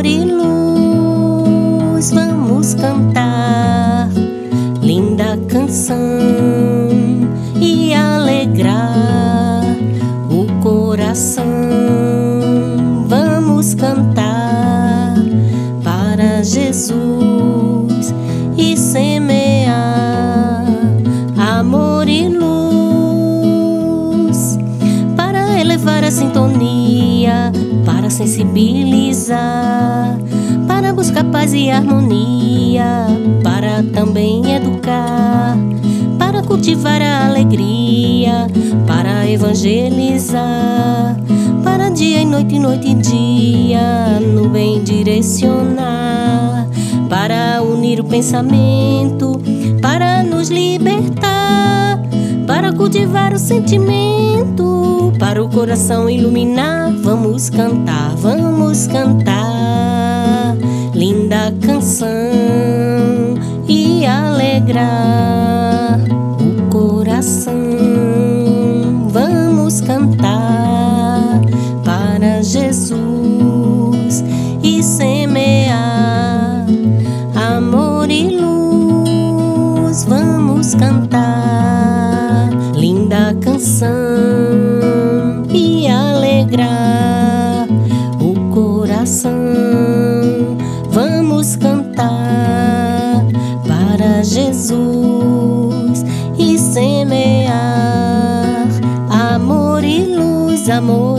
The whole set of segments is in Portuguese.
e luz, vamos cantar linda canção e alegrar o coração. Vamos cantar para Jesus e semear amor e luz, para elevar a sintonia, para sensibilizar, para buscar paz e harmonia, para também educar, para cultivar a alegria, para evangelizar, para dia e noite e dia, no bem direcionar, para unir o pensamento, para nos libertar, para cultivar o sentimento, para o coração iluminar. Vamos cantar linda canção e alegrar o coração. Vamos cantar para Jesus e semear amor e luz. Vamos cantar linda canção e alegrar o coração. Vamos cantar para Jesus e semear amor e luz,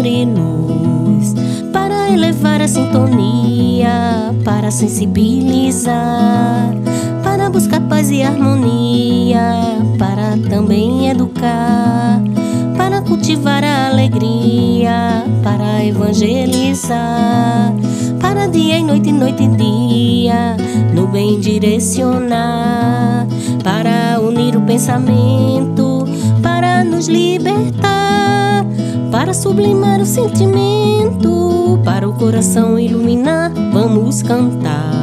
para elevar a sintonia, para sensibilizar, para buscar paz e harmonia, para também educar, para cultivar a alegria, para evangelizar, para dia e noite e dia, no bem direcionar, para unir o pensamento, para nos libertar, para sublimar o sentimento, para o coração iluminar. Vamos cantar